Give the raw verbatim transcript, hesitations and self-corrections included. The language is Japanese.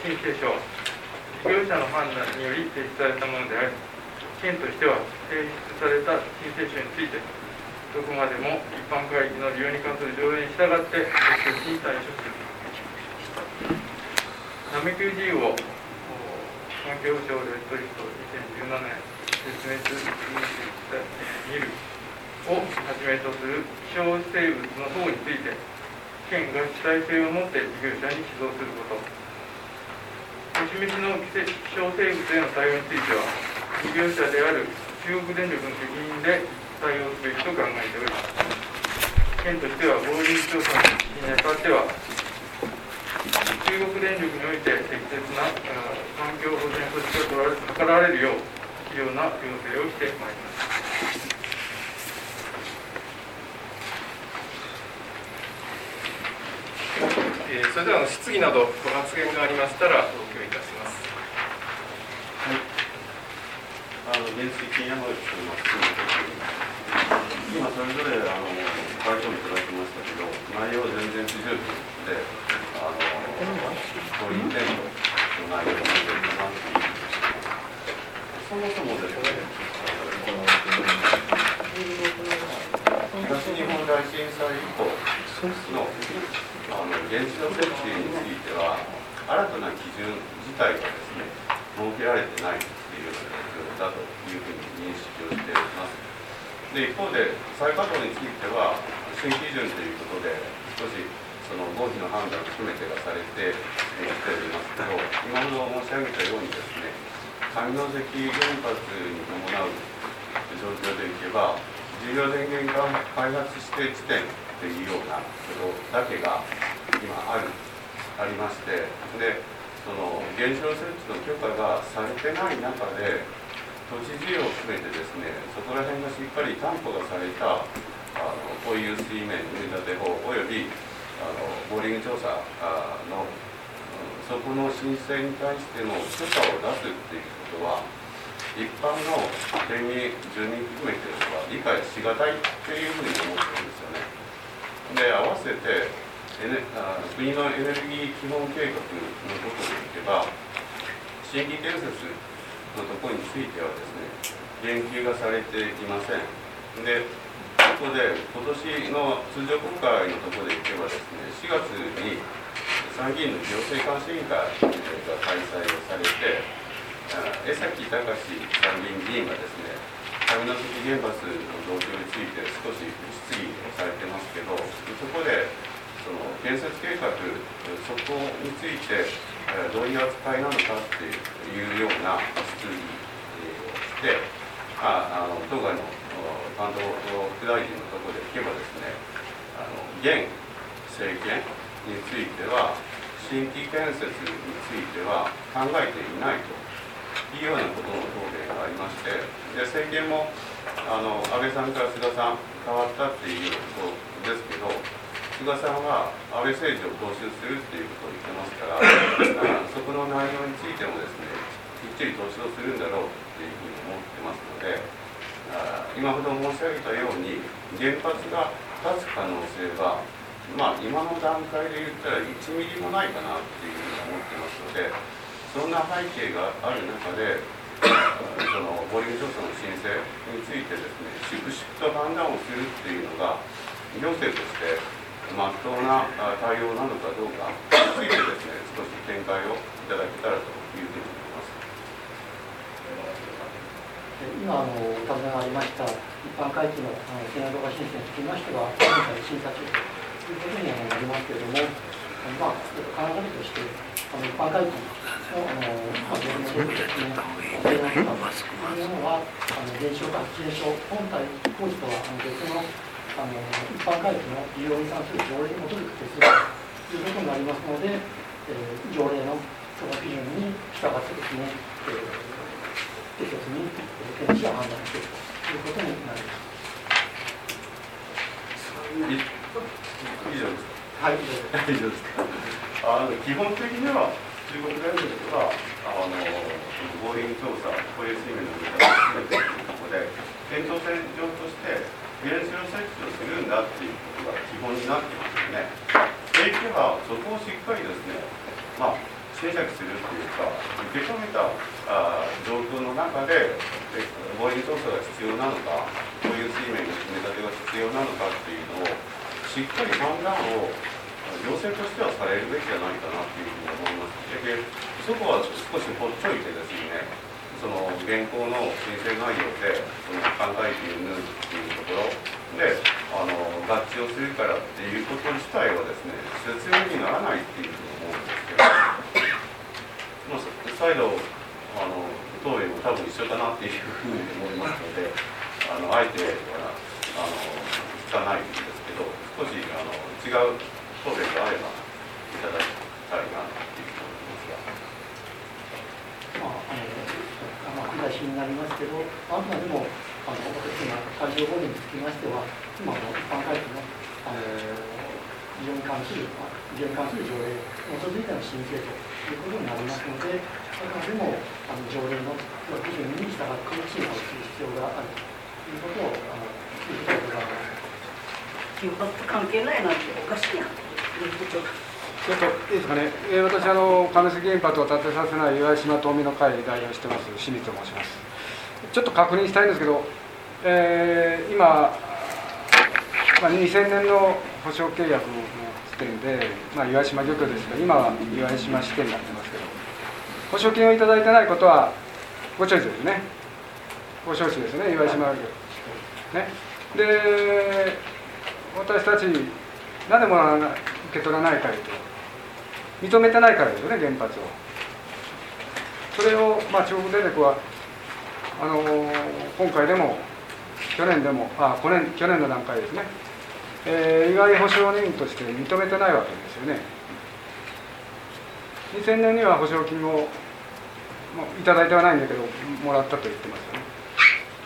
申請書は事業者の判断により提出されたものであり、県としては提出された申請書についてどこまでも一般会議の利用に関する条例に従って適切に対処する。ナメクジを環境省レッドリストにせんじゅうななねん絶滅危惧種見るをはじめとする希少生物の保護について、県が主体性を持って事業者に指導すること。お示しの希少生物への対応については、事業者である中国電力の責任で対応すべきと考えており、県としてはボーリング調査の実施にあたっては、中国電力において適切な環境保全措置が図られるよう必要な要請をしてまいります。 えー、それでは質疑などご発言がありましたらお受けいたします。 はい。あの原水金山口というのは今それぞれあの回答いただきましたけど、内容は全然不十分で、あのそういう点の内容になっているかなという。そもそもですね、東日本大震災以降のあの原子炉設置については、新たな基準自体がですね、設けられてないという状況だというふうに認識をしています。で、一方で、再稼働については、新基準ということで、少しその合否の判断を含めてがされてきておりますけど、今ほど申し上げたようにですね、上関原発に伴う状況でいけば、事業電源が開発指定地点というようなことだけが今あるありまして、でその原子炉設置の許可がされてない中で、土地需要を含めてですね、そこら辺がしっかり担保がされたあのこういう水面埋め立て法およびあのボーリング調査あのそこの申請に対しての許可を出すっていうことは、一般の県民、住民含めては理解しがたいというふうに思ってるんですよね。で、合わせてエネあ国のエネルギー基本計画のことでいけば、新規建設のところについてはですね、言及がされていません。で、ここで今年の通常国会のところでいけばですね、しがつに参議院の行政監視委員会が開催をされて、江崎隆参議院議員がですね、上関原発の状況について少し質疑をされてますけど、そこでその建設計画、そこについてどういう扱いなのかっていうような質疑をして、ああの当該の担当副大臣のところで聞けばですね、あの現政権については、新規建設については考えていないというようなことの答弁がありまして、で政権もあの安倍さんから菅さん変わったっていうことですけど、菅さんは安倍政治を踏襲するっていうことを言ってますから、そこの内容についてもですね、きっちり踏襲するんだろうっていうふうに思ってますので、今ほど申し上げたように原発が立つ可能性は、まあ、今の段階で言ったらいちミリもないかなっていうふうに思ってますので、そんな背景がある中で、そのボーリング調査の申請についてですね、粛々と判断をするっていうのが、行政としてまっとうな対応なのかどうかについてですね、少し見解をいただけたらというふうに思います。 今あのお尋ねがありました一般会計の建屋動画申請につきましては、現在審査中ということになりますけれども、まあ、考えとして、あの一般会計のあの、まあ、業務のですね、提案とかというものは、あの原子力発電所本体工事とはあの別のあの一般会計の利用に関する条例に基づく手数料ということになりますので、えー、条例の許可基準に従ってですね、えー適切に検視や判断していくということになります。 以上ですか。 はい、 以上ですか。あの基本的には中国電力はあのボーリング調査、保有水面の見方を含めているので、検討線上として原子炉設置をするんだっていうことが基本になってますよね。でいけばそこをしっかりですね、まあ解釈するっていうか、受け止めたあ状況の中で、防衛調査が必要なのか、こういう水面の組み立てが必要なのかっていうのを、しっかり判断を行政としてはされるべきじゃないかなっていうふうに思います。で、そこは少しほっちょいてですね、その現行の申請内容で、その考えているっていうところで、あの合致をするからっていうこと自体はですね、説明にならないっていうふうに思うんですけど、まあ、再度、あの答弁も多分一緒かなっていうふうに思いますので、あのあえてはあの聞かないんですけど、少しあの違う答弁があればいただきたいなっていうふうに思いますが。まあ、あの、まあ、繰り返しになりますけど、あくまでもあの私の海上保護につきましては、今の一般会計のあの事業に関する、事業に関する条例に基づいての申請ということになりますので、あくまでもあの条例の基準に従って審査をする必要があるということをあの言いたいと思います。 金髪関係ないなんておかしいやん。 ちょっといいですかね、えー、私あの、上杉原発を建てさせない岩島島民の会代表してます清水と申します。ちょっと確認したいんですけど、えー、今、まあ、にせんねんの保証契約の時点で、まあ、岩島漁協ですが、今は岩島支店になってますけど、保証金をいただいてないことはごチョイスですね、ご承知ですね、岩島漁協。ね、で、私たち、なんでも受け取らないかというと、認めてないからですよね、原発を。それを、まあ、中国電力はあのー、今回でも、去年でも、あ去年去年の段階ですね、えー、意外保証人として認めてないわけですよね。にせんねんには保証金を、まあ、いただいてはないんだけど、もらったと言ってますよね。